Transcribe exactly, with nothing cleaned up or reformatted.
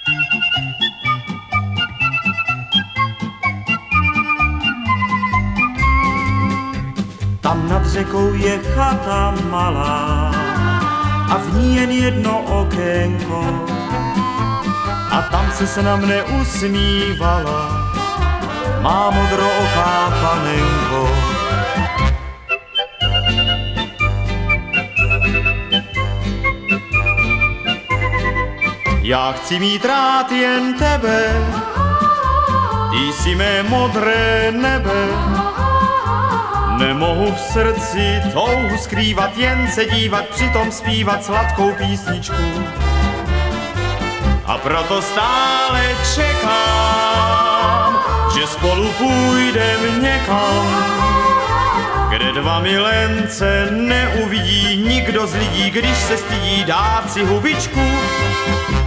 Tam nad řekou je chata malá a v ní jen jedno okénko a tam se se na mne usmívala má modrooká panenko. Já chci mít rád jen tebe, ty jsi mé modré nebe. Nemohu v srdci touhu skrývat, jen se dívat, přitom zpívat sladkou písničku. A proto stále čekám, že spolu půjdem někam, kde dva milence neuvidí nikdo z lidí, když se stydí dát si hubičku.